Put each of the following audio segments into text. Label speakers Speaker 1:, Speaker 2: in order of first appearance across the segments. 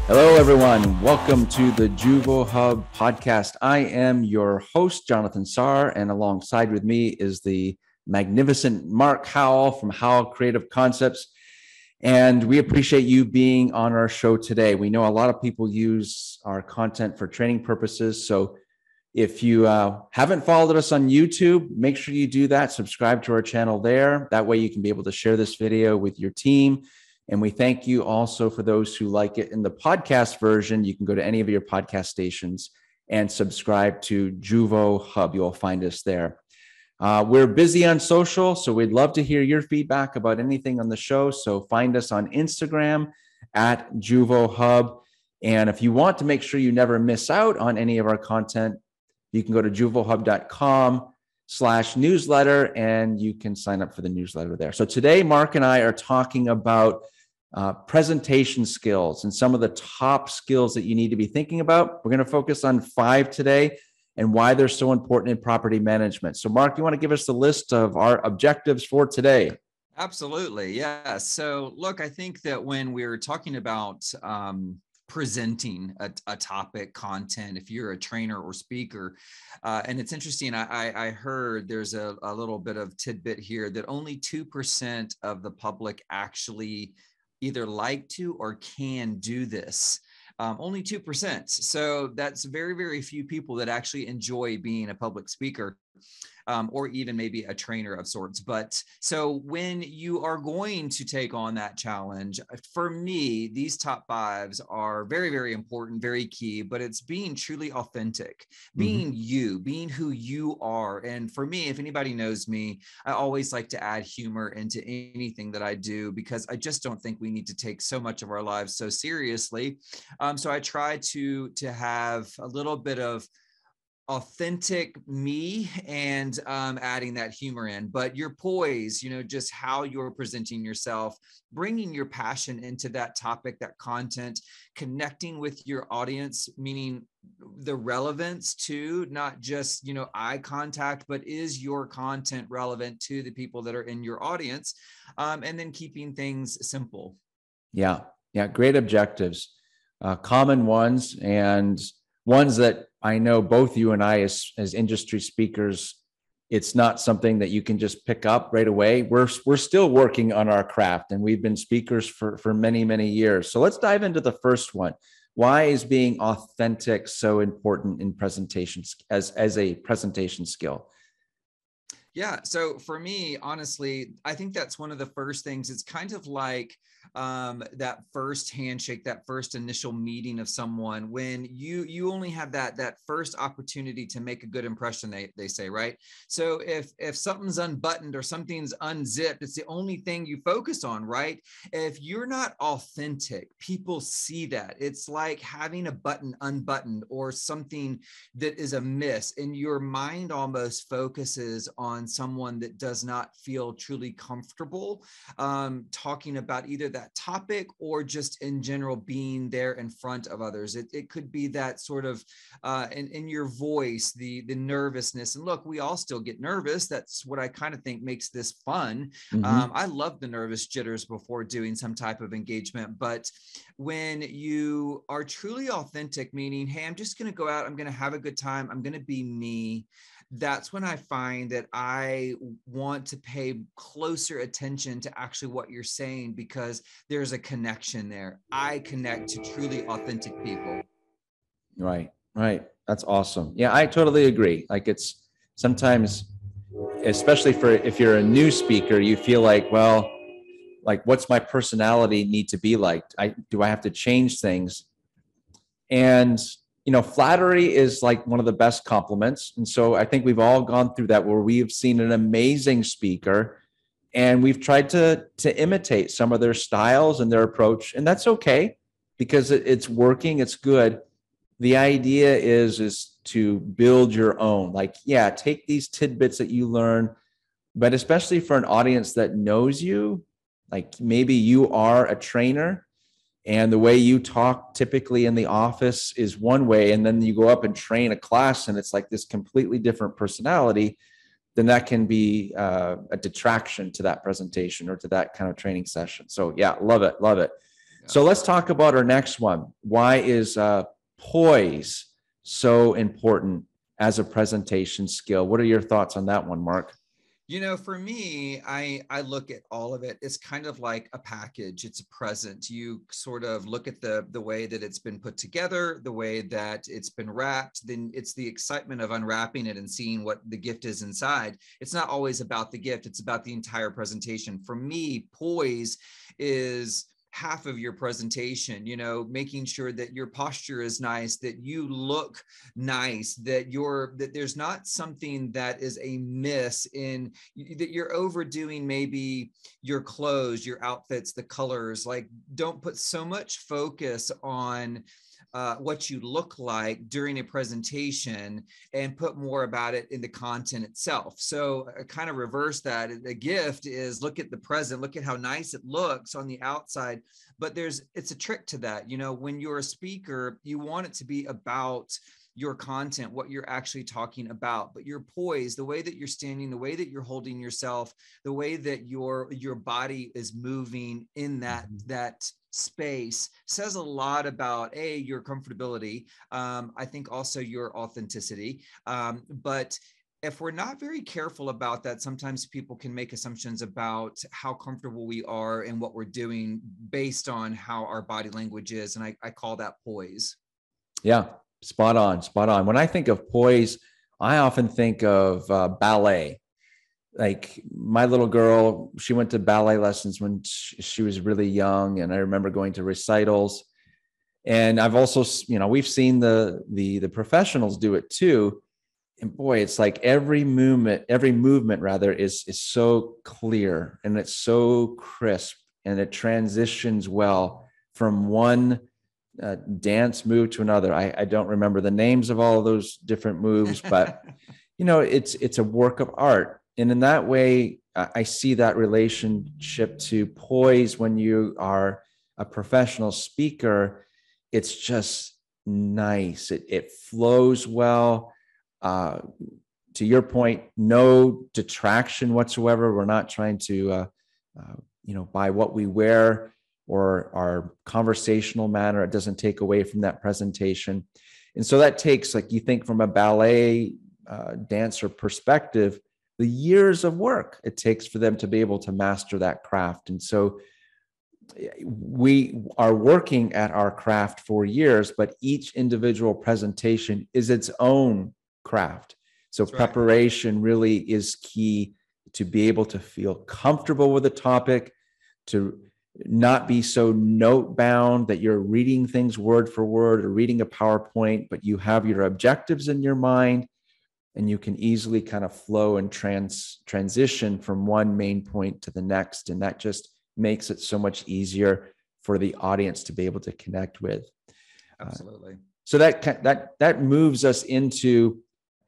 Speaker 1: Hello, everyone. Welcome to the Juvo Hub podcast. I am your host, Jonathan Sarr, and alongside with me is the magnificent Mark Howell from Howell Creative Concepts. And we appreciate you being on our show today. We know a lot of people use our content for training purposes. So if you haven't followed us on YouTube, make sure you do that. Subscribe to our channel there. That way you can be able to share this video with your team. And we thank you also for those who like it in the podcast version. You can go to any of your podcast stations and subscribe to Juvo Hub. You'll find us there. We're busy on social, so we'd love to hear your feedback about anything on the show. So find us on Instagram at Juvo Hub. And if you want to make sure you never miss out on any of our content, you can go to juvohub.com/newsletter and you can sign up for the newsletter there. So today, Mark and I are talking about presentation skills and some of the top skills that you need to be thinking about. We're going to focus on 5 today and why they're so important in property management. So Mark, you want to give us the list of our objectives for today?
Speaker 2: Absolutely. Yeah. So look, I think that when we're talking about presenting a topic, content, if you're a trainer or speaker, and it's interesting, I heard there's a little bit of tidbit here that only 2% of the public actually either like to or can do this. Only 2%. So that's very, very few people that actually enjoy being a public speaker. Or even maybe a trainer of sorts. But so when you are going to take on that challenge, for me, these top 5s are very, very important, very key, but it's being truly authentic, being you, being who you are. And for me, if anybody knows me, I always like to add humor into anything that I do, because I just don't think we need to take so much of our lives so seriously. So I try to have a little bit of authentic me and adding that humor in, but your poise, just how you're presenting yourself, bringing your passion into that topic, that content, connecting with your audience, meaning the relevance to not just, eye contact, but is your content relevant to the people that are in your audience? And then keeping things simple.
Speaker 1: Yeah. Great objectives, common ones, and ones that I know both you and I, as industry speakers, it's not something that you can just pick up right away. We're still working on our craft, and we've been speakers for many, many years. So let's dive into the first one. Why is being authentic so important in presentations as a presentation skill?
Speaker 2: Yeah. So for me, honestly, I think that's one of the first things. It's kind of like that first handshake, that first initial meeting of someone, when you only have that first opportunity to make a good impression, they say, right? So if something's unbuttoned or something's unzipped, it's the only thing you focus on, right? If you're not authentic, people see that. It's like having a button unbuttoned or something that is amiss, and your mind almost focuses on someone that does not feel truly comfortable talking about either that topic or just in general being there in front of others. It could be that sort of in your voice, the nervousness. And look, we all still get nervous. That's what I kind of think makes this fun. I love the nervous jitters before doing some type of engagement. But when you are truly authentic, meaning, hey, I'm just going to go out, I'm going to have a good time, I'm going to be me, that's when I find that I want to pay closer attention to actually what you're saying, because there's a connection there. I connect to truly authentic people.
Speaker 1: Right. That's awesome. Yeah, I totally agree. Like, it's sometimes, especially for if you're a new speaker, you feel like, well, like, what's my personality need to be like? Do I have to change things? And flattery is like one of the best compliments. And so I think we've all gone through that, where we've seen an amazing speaker and we've tried to imitate some of their styles and their approach. And that's okay, because it's working, it's good. The idea is to build your own. Like, yeah, take these tidbits that you learn, but especially for an audience that knows you, like maybe you are a trainer, and the way you talk typically in the office is one way, and then you go up and train a class and it's like this completely different personality, then that can be a detraction to that presentation or to that kind of training session. So yeah, love it. So let's talk about our next one. Why is poise so important as a presentation skill? What are your thoughts on that one, Mark?
Speaker 2: For me, I look at all of it. It's kind of like a package. It's a present. You sort of look at the way that it's been put together, the way that it's been wrapped. Then it's the excitement of unwrapping it and seeing what the gift is inside. It's not always about the gift. It's about the entire presentation. For me, poise is half of your presentation, making sure that your posture is nice, that you look nice, that there's not something that is a miss in that you're overdoing, maybe your clothes, your outfits, the colors. Like, don't put so much focus on what you look like during a presentation and put more about it in the content itself. So kind of reverse that. The gift is look at the present, look at how nice it looks on the outside, but it's a trick to that. When you're a speaker, you want it to be about your content, what you're actually talking about, but your poise, the way that you're standing, the way that you're holding yourself, the way that your body is moving in that space says a lot about your comfortability. I think also your authenticity. But if we're not very careful about that, sometimes people can make assumptions about how comfortable we are and what we're doing based on how our body language is. And I call that poise.
Speaker 1: Yeah, spot on, spot on. When I think of poise, I often think of ballet. Like my little girl, she went to ballet lessons when she was really young. And I remember going to recitals. And I've also, we've seen the professionals do it too. And boy, it's like every movement rather is so clear and it's so crisp and it transitions well from one dance move to another. I don't remember the names of all of those different moves, but it's a work of art. And in that way, I see that relationship to poise when you are a professional speaker. It's just nice. It flows well. To your point, no detraction whatsoever. We're not trying to, by what we wear or our conversational manner, it doesn't take away from that presentation. And so that takes, like, you think from a ballet dancer perspective, the years of work it takes for them to be able to master that craft. And so we are working at our craft for years, but each individual presentation is its own craft. So that's preparation really is key to be able to feel comfortable with the topic, to not be so note bound that you're reading things word for word or reading a PowerPoint, but you have your objectives in your mind and you can easily kind of flow and transition from one main point to the next. And that just makes it so much easier for the audience to be able to connect with.
Speaker 2: Absolutely.
Speaker 1: So that moves us into,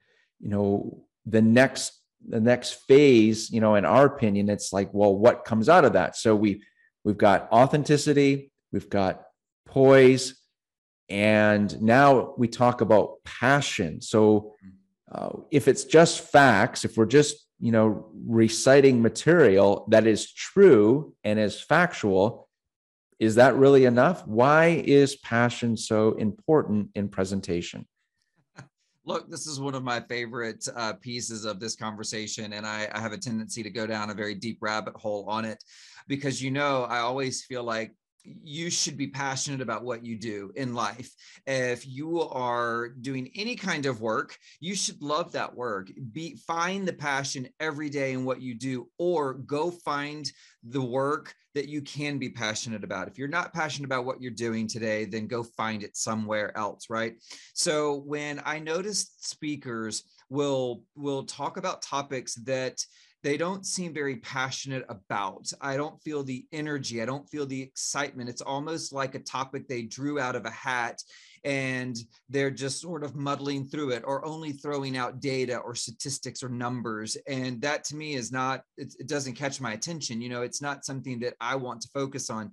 Speaker 1: the next phase, in our opinion. It's like, well, what comes out of that? So we've got authenticity, we've got poise, and now we talk about passion. So if it's just facts, if we're just, reciting material that is true and is factual, is that really enough? Why is passion so important in presentation?
Speaker 2: Look, this is one of my favorite pieces of this conversation, and I have a tendency to go down a very deep rabbit hole on it because, I always feel like you should be passionate about what you do in life. If you are doing any kind of work, you should love that work. Find the passion every day in what you do, or go find the work that you can be passionate about. If you're not passionate about what you're doing today, then go find it somewhere else, right? So when I notice speakers will talk about topics that they don't seem very passionate about, I don't feel the energy, I don't feel the excitement. It's almost like a topic they drew out of a hat and they're just sort of muddling through it, or only throwing out data or statistics or numbers. And that to me is not, it doesn't catch my attention. It's not something that I want to focus on.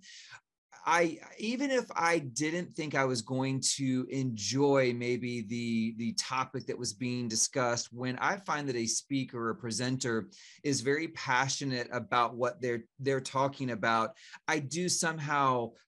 Speaker 2: Even if I didn't think I was going to enjoy maybe the topic that was being discussed, when I find that a speaker or presenter is very passionate about what they're talking about, I do somehow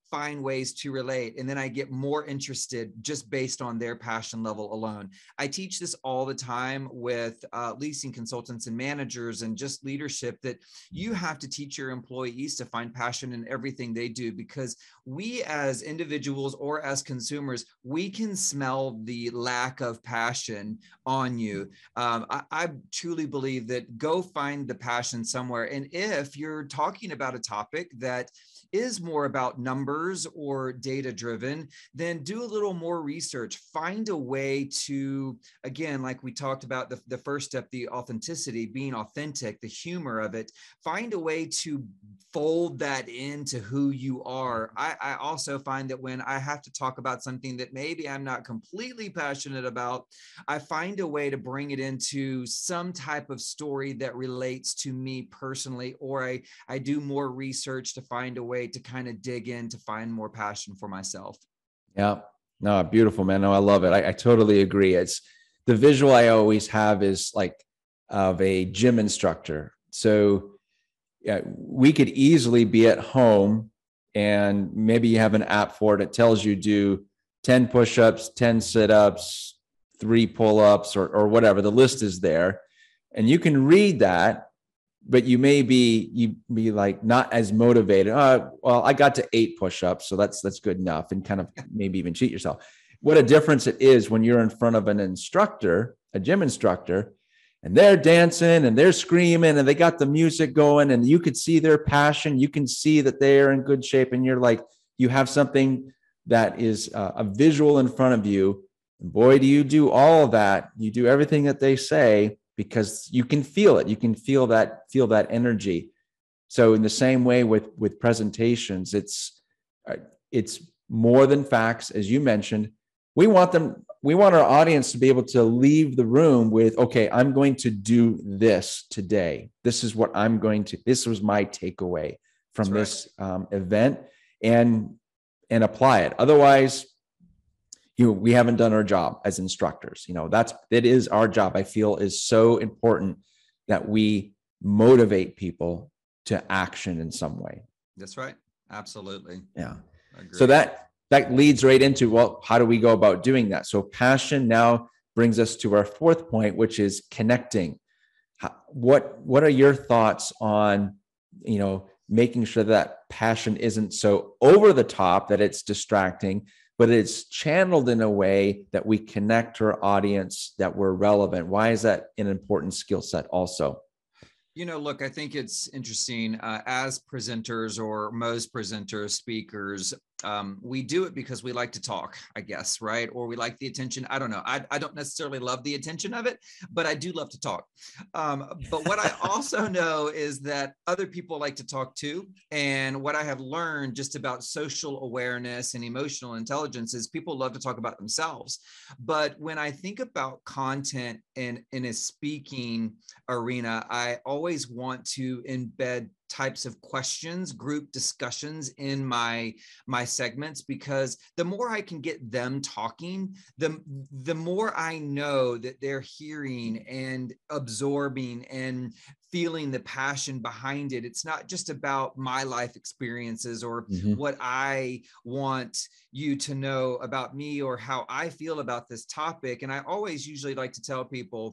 Speaker 2: find ways to relate. And then I get more interested just based on their passion level alone. I teach this all the time with leasing consultants and managers and just leadership, that you have to teach your employees to find passion in everything they do, because we as individuals or as consumers, we can smell the lack of passion on you. I truly believe that go find the passion somewhere. And if you're talking about a topic that is more about numbers or data driven, then do a little more research. Find a way to, again, like we talked about the first step, the authenticity, being authentic, the humor of it. Find a way to fold that into who you are. I also find that when I have to talk about something that maybe I'm not completely passionate about, I find a way to bring it into some type of story that relates to me personally, or I do more research to find a way to kind of dig in to find more passion for myself.
Speaker 1: Yeah. No, beautiful, man. No, I love it. I totally agree. It's the visual I always have is like of a gym instructor. So yeah, we could easily be at home and maybe you have an app for it. It tells you do 10 push-ups, 10 sit-ups, 3 pull-ups, or whatever. The list is there. And you can read that, but you be like not as motivated. Well, I got to 8 push-ups, so that's good enough, and kind of maybe even cheat yourself. What a difference it is when you're in front of an instructor, a gym instructor, and they're dancing and they're screaming and they got the music going and you could see their passion. You can see that they're in good shape, and you're like, you have something that is a visual in front of you. And boy, do you do all of that. You do everything that they say, because you can feel it. You can feel that energy. So in the same way with presentations, it's more than facts, as you mentioned. We want our audience to be able to leave the room with, okay, I'm going to do this today. This is what this was my takeaway from this event, and apply it. Otherwise, we haven't done our job as instructors. It is our job. I feel is so important that we motivate people to action in some way.
Speaker 2: That's right. Absolutely.
Speaker 1: Yeah. So that leads right into, well, how do we go about doing that? So passion now brings us to our 4th point, which is connecting. What are your thoughts on, making sure that passion isn't so over the top that it's distracting, but it's channeled in a way that we connect to our audience, that we're relevant? Why is that an important skill set also?
Speaker 2: Look, I think it's interesting as presenters, or most presenters, speakers, we do it because we like to talk, I guess, right? Or we like the attention. I don't know. I don't necessarily love the attention of it, but I do love to talk. But what I also know is that other people like to talk too. And what I have learned just about social awareness and emotional intelligence is people love to talk about themselves. But when I think about content in a speaking arena, I always want to embed types of questions, group discussions in my segments, because the more I can get them talking, the more I know that they're hearing and absorbing and feeling the passion behind it. It's not just about my life experiences or what I want you to know about me or how I feel about this topic. And I always usually like to tell people,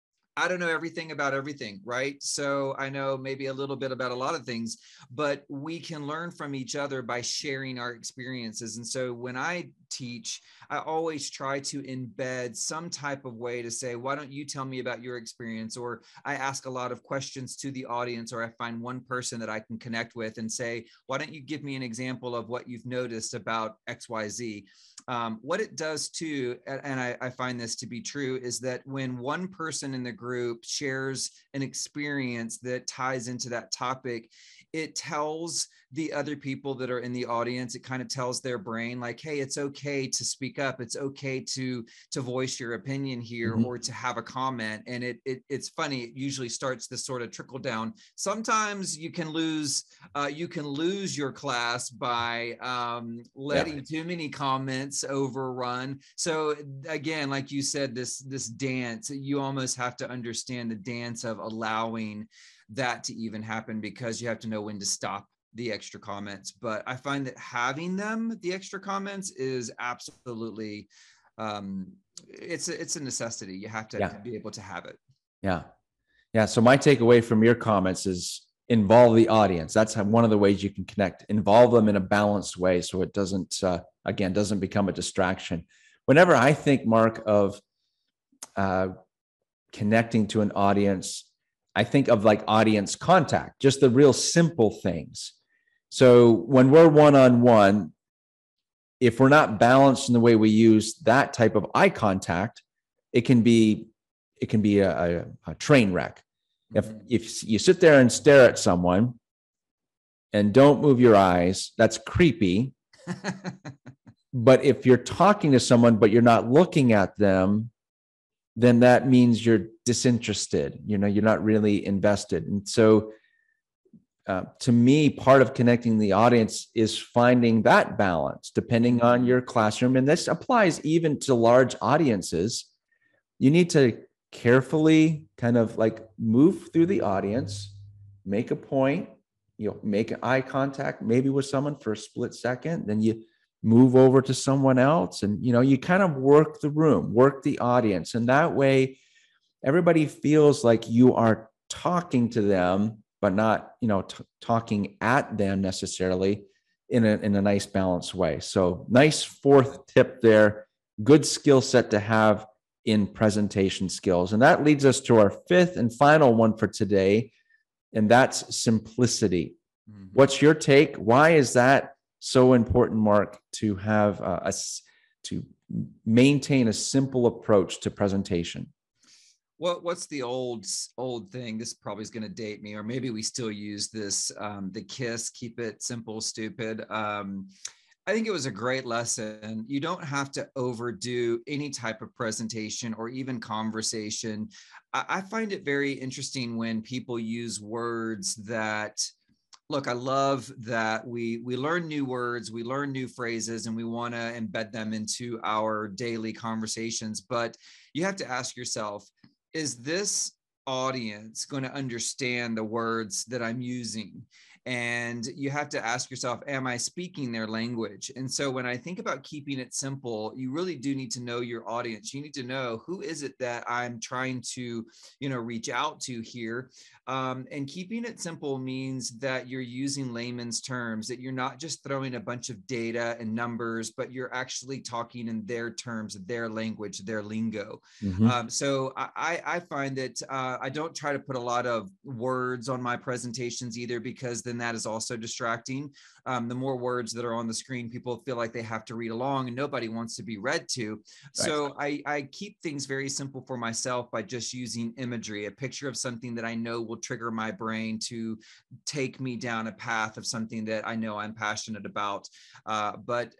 Speaker 2: I don't know everything about everything, right? So I know maybe a little bit about a lot of things, but we can learn from each other by sharing our experiences. And so when I teach, I always try to embed some type of way to say, why don't you tell me about your experience? Or I ask a lot of questions to the audience, or I find one person that I can connect with and say, why don't you give me an example of what you've noticed about XYZ? What it does too, and I find this to be true, is that when one person in the group shares an experience that ties into that topic, it tells the other people that are in the audience, it kind of tells their brain like, hey, it's okay to speak up. It's okay to voice your opinion here or to have a comment. And it's funny. It usually starts this sort of trickle down. Sometimes you can lose your class by letting too many comments overrun. So again, like you said, this dance, you almost have to understand the dance of allowing that to even happen, because you have to know when to stop the extra comments, but I find that having them, the extra comments, is absolutely, it's a necessity. You have to be able to have it.
Speaker 1: Yeah. Yeah. So my takeaway from your comments is involve the audience. That's one of the ways you can connect, involve them in a balanced way. So it doesn't, again, doesn't become a distraction. Whenever I think, Mark, of connecting to an audience, I think of like audience contact, just the real simple things. So when we're one-on-one, if we're not balanced in the way we use that type of eye contact, it can be a train wreck. If you sit there and stare at someone and don't move your eyes, that's creepy. But if you're talking to someone, but you're not looking at them, then that means you're disinterested. You're not really invested. And so to me, part of connecting the audience is finding that balance depending on your classroom. And this applies even to large audiences. You need to carefully kind of like move through the audience, make a point, make eye contact, maybe with someone for a split second, then you move over to someone else. And, you kind of work the room, work the audience. And that way, everybody feels like you are talking to them, but not, talking at them necessarily in a nice balanced way. So nice fourth tip there. Good skill set to have in presentation skills. And that leads us to our fifth and final one for today. And that's simplicity. Mm-hmm. What's your take? Why is that so important, Mark, to have to maintain a simple approach to presentation?
Speaker 2: What's the old thing? This probably is going to date me, or maybe we still use this, the KISS, keep it simple, stupid. I think it was a great lesson. You don't have to overdo any type of presentation or even conversation. I find it very interesting when people use words that, look, I love that we learn new words, we learn new phrases, and we want to embed them into our daily conversations. But you have to ask yourself, is this audience going to understand the words that I'm using? And you have to ask yourself, am I speaking their language? And so when I think about keeping it simple, you really do need to know your audience. You need to know, who is it that I'm trying to, reach out to here. And keeping it simple means that you're using layman's terms, that you're not just throwing a bunch of data and numbers, but you're actually talking in their terms, their language, their lingo. Mm-hmm. So I find that I don't try to put a lot of words on my presentations either, because then that is also distracting. The more words that are on the screen, people feel like they have to read along, and nobody wants to be read to. Right. So I keep things very simple for myself by just using imagery, a picture of something that I know will trigger my brain to take me down a path of something that I know I'm passionate about. But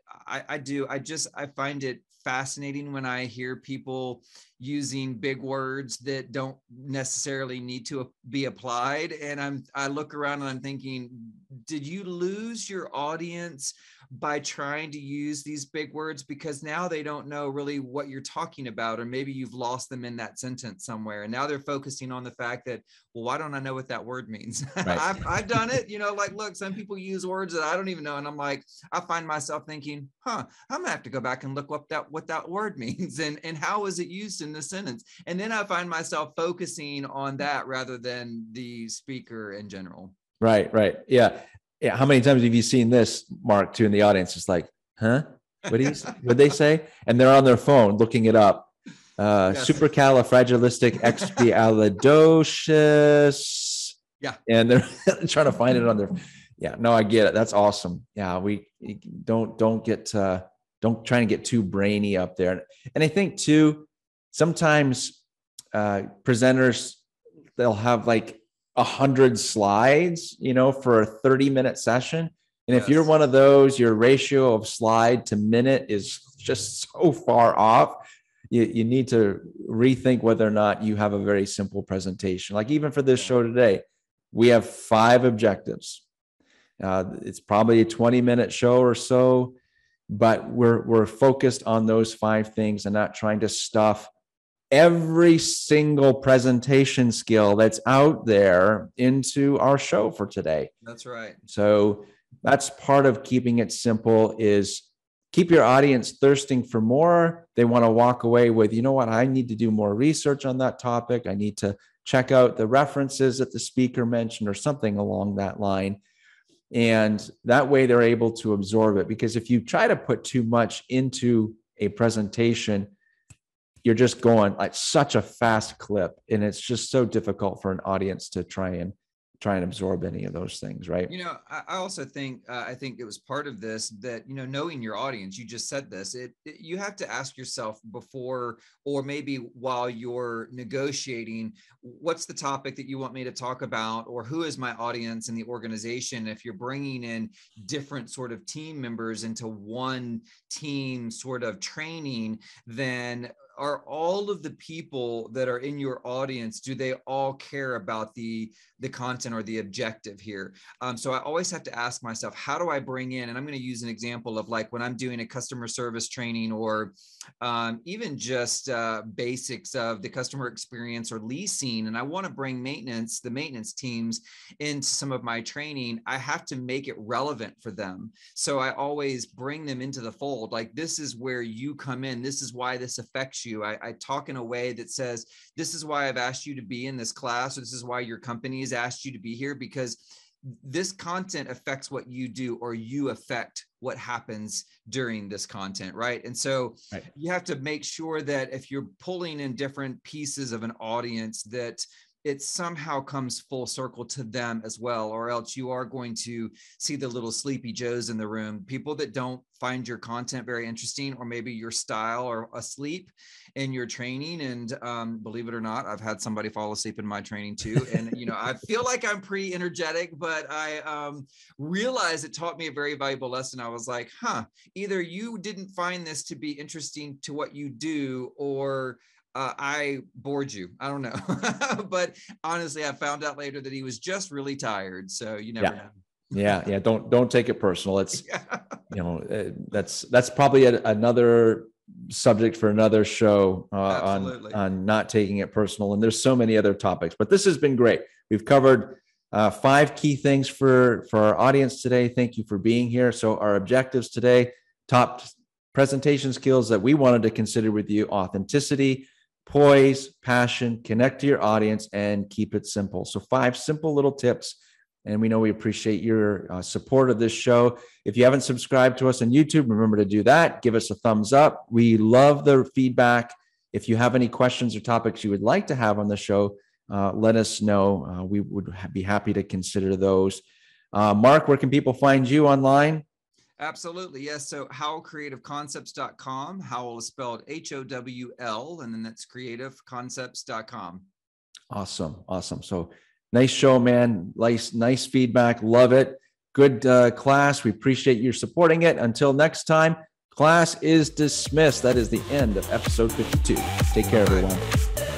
Speaker 2: I find it fascinating when I hear people using big words that don't necessarily need to be applied. And I look around and I'm thinking, did you lose your audience by trying to use these big words? Because now they don't know really what you're talking about, or maybe you've lost them in that sentence somewhere. And now they're focusing on the fact that, well, why don't I know what that word means? Right. I've done it, look, some people use words that I don't even know. And I'm like, I find myself thinking, I'm gonna have to go back and look up what that word means and how is it used in the sentence. And then I find myself focusing on that rather than the speaker in general.
Speaker 1: Right. Yeah. How many times have you seen this, Mark, too, in the audience? It's like, huh? What they say? And they're on their phone looking it up. Yes. Supercalifragilisticexpialidocious.
Speaker 2: Yeah.
Speaker 1: And they're trying to find it on their. Yeah. No, I get it. That's awesome. Yeah. We don't try and get too brainy up there. And I think too, sometimes presenters, they'll have like 100 slides, for a 30-minute session. And if you're one of those, your ratio of slide to minute is just so far off. You need to rethink whether or not you have a very simple presentation. Like even for this show today, we have 5 objectives. It's probably a 20-minute show or so, but we're focused on those 5 things and not trying to stuff every single presentation skill that's out there into our show for today.
Speaker 2: That's right.
Speaker 1: So that's part of keeping it simple, is keep your audience thirsting for more. They want to walk away with, you know what, I need to do more research on that topic. I need to check out the references that the speaker mentioned or something along that line. And that way they're able to absorb it. Because if you try to put too much into a presentation, you're just going like such a fast clip, and it's just so difficult for an audience to try and absorb any of those things, right?
Speaker 2: You know, I also think, I think it was part of this that, you know, knowing your audience, you just said this, you have to ask yourself before, or maybe while you're negotiating, what's the topic that you want me to talk about, or who is my audience in the organization? If you're bringing in different sort of team members into one team sort of training, then are all of the people that are in your audience, do they all care about the content or the objective here? So I always have to ask myself, how do I bring in, and I'm going to use an example of like when I'm doing a customer service training, or even just basics of the customer experience or leasing, and I want to bring the maintenance teams into some of my training, I have to make it relevant for them. So I always bring them into the fold. Like, this is where you come in. This is why this affects you. I talk in a way that says, this is why I've asked you to be in this class, or this is why your company has asked you to be here, because this content affects what you do, or you affect what happens during this content, right? And so you have to make sure that if you're pulling in different pieces of an audience, that it somehow comes full circle to them as well, or else you are going to see the little sleepy Joes in the room, people that don't find your content very interesting, or maybe your style, or asleep in your training. And believe it or not, I've had somebody fall asleep in my training too. And, you know, I feel like I'm pretty energetic, but I realized it taught me a very valuable lesson. I was like, either you didn't find this to be interesting to what you do, or I bored you. I don't know. But honestly, I found out later that he was just really tired. So you never know.
Speaker 1: Yeah. Don't take it personal. It's, you know, that's probably another subject for another show on not taking it personal. And there's so many other topics, but this has been great. We've covered 5 key things for our audience today. Thank you for being here. So our objectives today: top presentation skills that we wanted to consider with you: authenticity, poise, passion, connect to your audience, and keep it simple. So 5 simple little tips. And we know we appreciate your support of this show. If you haven't subscribed to us on YouTube, remember to do that. Give us a thumbs up. We love the feedback. If you have any questions or topics you would like to have on the show, let us know. We would be happy to consider those. Mark, where can people find you online?
Speaker 2: Absolutely. Yes. So howlcreativeconcepts.com. Howl is spelled HOWL, and then that's creativeconcepts.com.
Speaker 1: Awesome. So nice show, man. Nice feedback. Love it. Good class. We appreciate you supporting it. Until next time, class is dismissed. That is the end of episode 52. Take care, everyone.